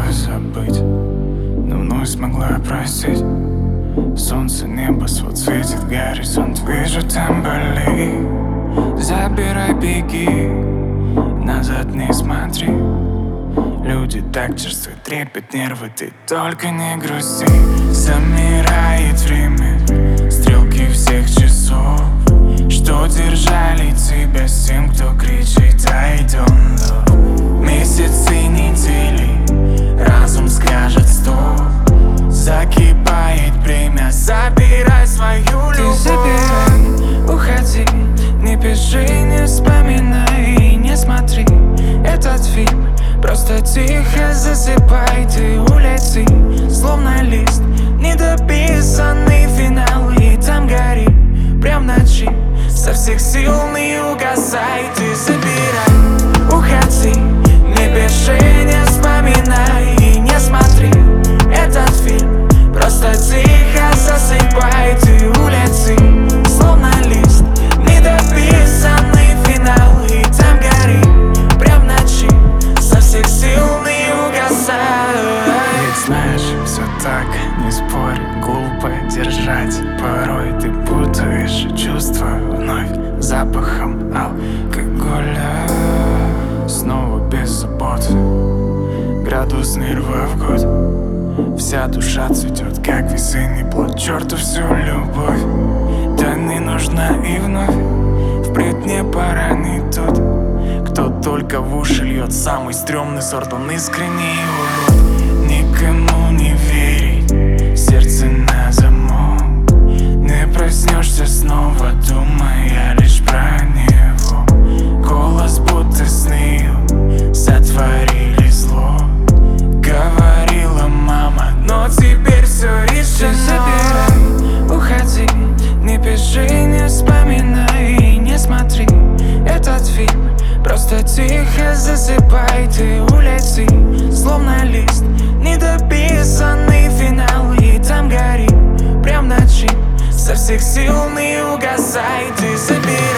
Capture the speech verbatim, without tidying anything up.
бы забыть, но вновь смогла простить. Солнце, небо, свод светит, горизонт, вижу там боли. Забирай, беги, назад не смотри. Люди так черствы, трепет нервы, ты только не грусти. Замирает время, стрелки всех часов, что держали тебя с тем, кто кричит I don't know. Месяцы, недели, разум скажет стоп. Закипает время, забирай свою любовь. Ты забирай, уходи, не пиши, не вспоминай, не смотри этот фильм. Просто тихо засыпай, ты улети, словно лист, недописанный финал. И там гори, прям в ночи, со всех сил не угасай. Ты забирай, уходи, не пиши, не вспоминай и не смотри этот фильм. Просто тихо засыпай, ты улети, словно лист, недописанный финал. И там гори, прям в ночи, со всех сил не угасай. Ведь знаешь, все так, не спорь, глупо держать. Порой ты путаешь чувства вновь запахом алкоголя. Снова без забот, градус нерва в год. Вся душа цветет, как весенний плод. Черту всю любовь, да не нужна и вновь. Впредь мне пора не тот, кто только в уши льет самый стрёмный сорт. Он искренний урод. Никому не верить, сердце на замок. Не проснешься снова, думая лишь про него. Голос будто сны сотворили зло. Говорила мама, но теперь все решено. Забирай, уходи, не пиши, не вспоминай, не смотри этот фильм. Просто тихо засыпай, ты улети, словно лист, недописанный финал. И там гори, прям в ночи, со всех сил не угасай. Ты забирай.